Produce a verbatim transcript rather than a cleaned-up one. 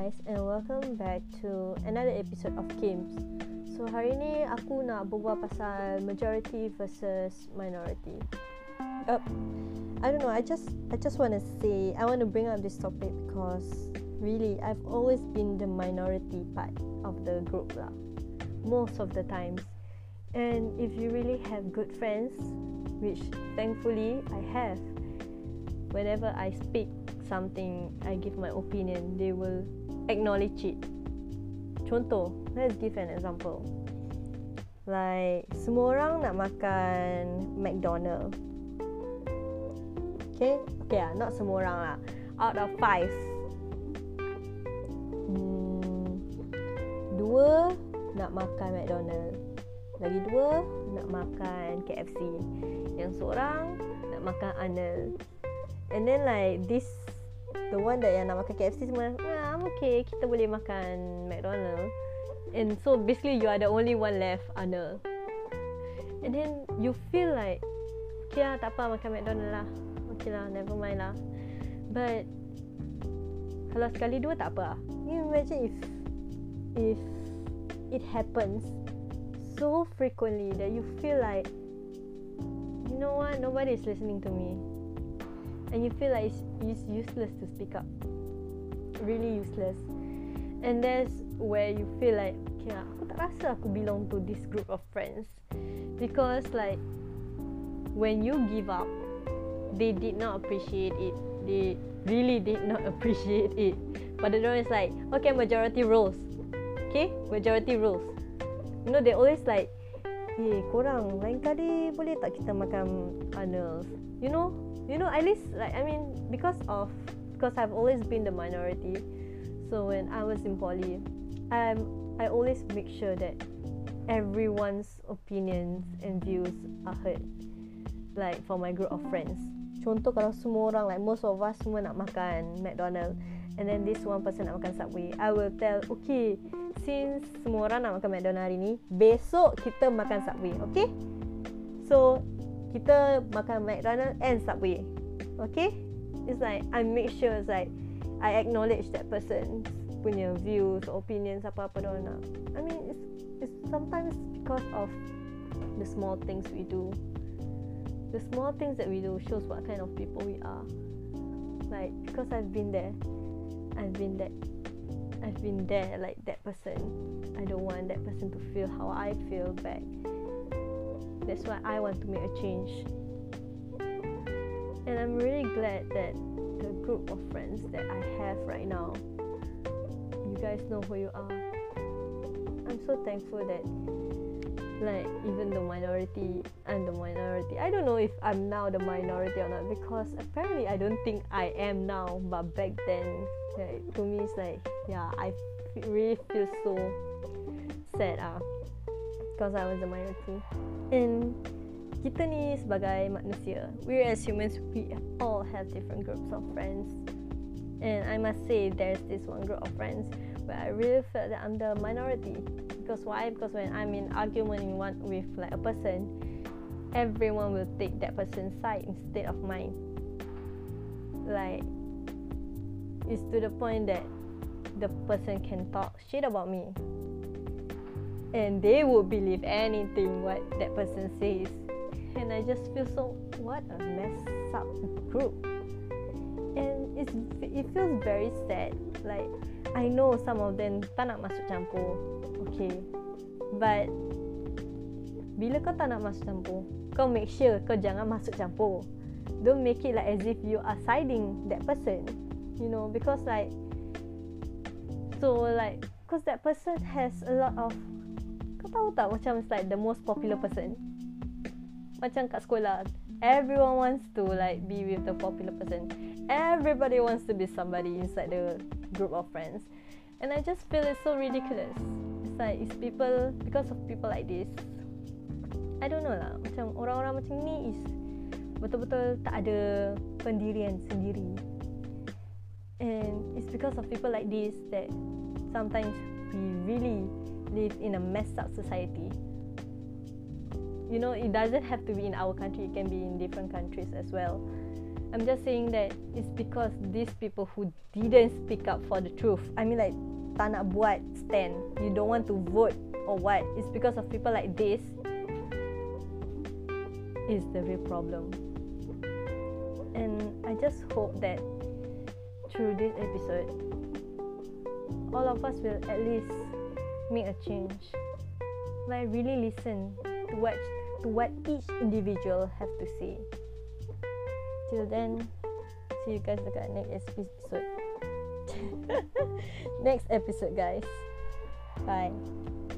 guys, and welcome back to another episode of Games. So hari ni aku nak berbual pasal majority versus minority. Uh, I don't know, I just I just want to say, I want to bring up this topic because really I've always been the minority part of the group lah, most of the times. And if you really have good friends, which thankfully I have, whenever I speak something, I give my opinion, they will acknowledge it. Contoh, let's give an example. Like, semua orang nak makan McDonald. Okay? Okay lah, not semua orang lah. Out of five, hmm, dua nak makan McDonald. Lagi dua nak makan K F C. Yang seorang nak makan Arnold. And then like this, the one that yang nak makan K F C semua, yeah, I'm okay, kita boleh makan McDonald. And so basically you are the only one left, Arnold. And then you feel like, okay lah, tak apa, makan McDonald lah. Okay lah, never mind lah. But kalau sekali dua tak apa lah. You imagine if if it happens so frequently that you feel like, you know what, nobody is listening to me. And you feel like it's, it's useless to speak up. Really useless. And that's where you feel like, okay, aku tak rasa aku belong to this group of friends. Because like, when you give up, they did not appreciate it. They really did not appreciate it. But the door is like, okay, majority rules. Okay, majority rules. You know, they always like, eh, korang, lain kali boleh tak kita makan Arnold? You know? You know, at least, like, I mean, because of, because I've always been the minority, so when I was in poly, um, I always make sure that everyone's opinions and views are heard, like, for my group of friends. Contoh, kalau semua orang, like, most of us semua nak makan McDonald, and then this one person nak makan Subway, I will tell, okay, since semua orang nak makan McDonald hari ni, besok kita makan Subway, okay? So, kita makan McDonald and Subway. Okay? It's like, I make sure it's like, I acknowledge that person's punya views, opinions, apa-apa dia nak. I mean, it's, it's sometimes because of the small things we do. The small things that we do shows what kind of people we are. Like, because I've been there. I've been that. I've been there like that person. I don't want that person to feel how I feel back. That's why I want to make a change. And I'm really glad that the group of friends that I have right now, you guys know who you are. I'm so thankful that, like, even the minority, I'm the minority. I don't know if I'm now the minority or not, because apparently I don't think I am now. But back then, like, to me it's like, yeah, I f- really feel so sad ah, because I was the minority. And kita ni sebagai manusia, we as humans, we all have different groups of friends. And I must say, there's this one group of friends where I really felt that I'm the minority. Because why? Because when I'm in argument in one with like a person, everyone will take that person's side instead of mine. Like, it's to the point that the person can talk shit about me, and they would believe anything what that person says. And I just feel so, what a messed up group. And it's, it feels very sad. Like, I know some of them tak nak masuk campur, okay, but bila kau tak nak masuk campur, kau make sure kau jangan masuk campur. Don't make it like as if you are siding that person, you know, because like, so like, because that person has a lot of, kau tahu tak, macam it's like the most popular person. Macam kat sekolah, everyone wants to like be with the popular person. Everybody wants to be somebody inside the group of friends. And I just feel it's so ridiculous. It's like, it's people, because of people like this, I don't know lah, macam orang-orang macam ni is betul-betul tak ada pendirian sendiri. And it's because of people like this that sometimes we really live in a messed up society. You know, it doesn't have to be in our country, it can be in different countries as well. I'm just saying that it's because these people who didn't speak up for the truth. I mean like tak nak buat stand, you don't want to vote or what. It's because of people like this is the real problem. And I just hope that through this episode, all of us will at least make a change. Like really listen to what to what each individual have to say. Till then, see you guys dekat next episode. Next episode, guys. Bye.